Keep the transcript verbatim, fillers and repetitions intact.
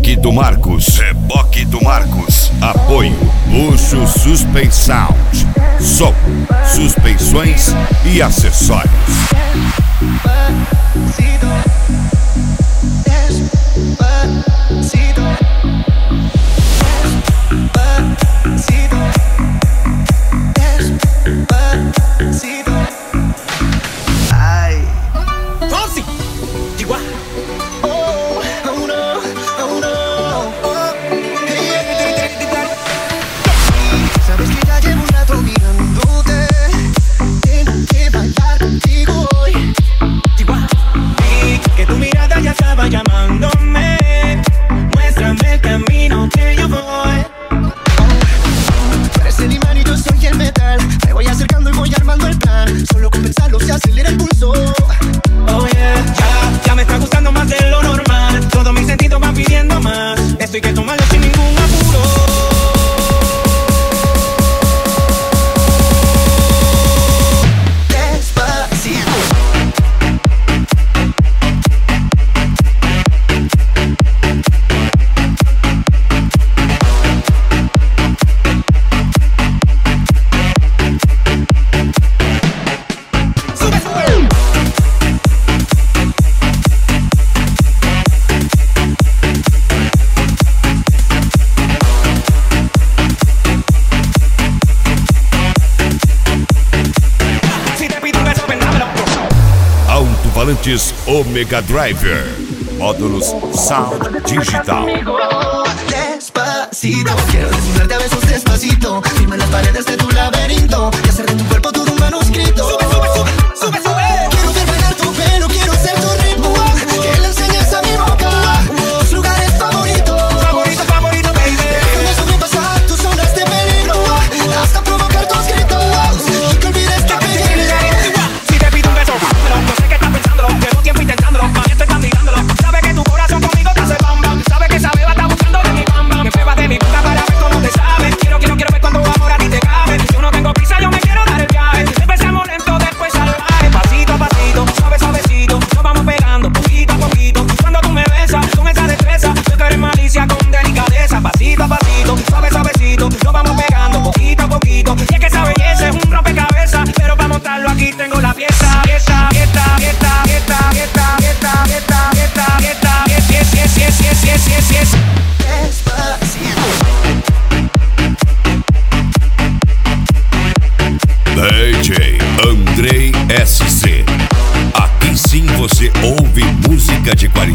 Reboque do Marcos. Reboque do Marcos. Apoio Luxo Suspen Sound. Som, suspensões e acessórios. Alto-falantes Omega Driver. Módulos Sound Digital. Despacito, quiero desnudarte a besos despacito. Firma en las paredes de tu laberinto y hacer de tu cuerpo todo un manuscrito. Sube, sube, sube, sube, sube. Quiero ver bailar tu pelo, quiero ser tu ritmo. Que le enseñes a mi boca tus lugares favoritos. Favorito, favorito, baby. Déjame sobrepasar tus zonas de peligro hasta provocar tus gritos y que olvides que pedir. Si te pido un beso, no sé qué estás pensándolo. Llevo tiempo intentándolo, más te están mirándolo. Sabes que tu corazón conmigo te hace bam bam. Sabes que esa beba está buscando de mi bam bam. Me pruebas de mi boca para ver cómo te sabes. Quiero, quiero, quiero ver cuando amor a ti te cabe. Yo no tengo prisa, yo me quiero dar el viaje. Empezamos lento, después salvaje. Pasito a pasito, suave, suavecito. Nos vamos pegando poquito a poquito. Cuando tú me besas con esa destreza, yo que eres malicia con delicadeza. Pasito a pasito, suave, suavecito. Nos vamos pegando poquito a poquito. Y es que esa belleza es un rompecabezas, pero para montarlo aquí tengo la pieza. Pieza, pieza, pieza, pieza, pieza, pieza, pieza, pieza, pieza, yes, yes, yes, yes, yes, yes, yes, yes. D J Andrei S C. Aqui sim você ouve música de qualidade.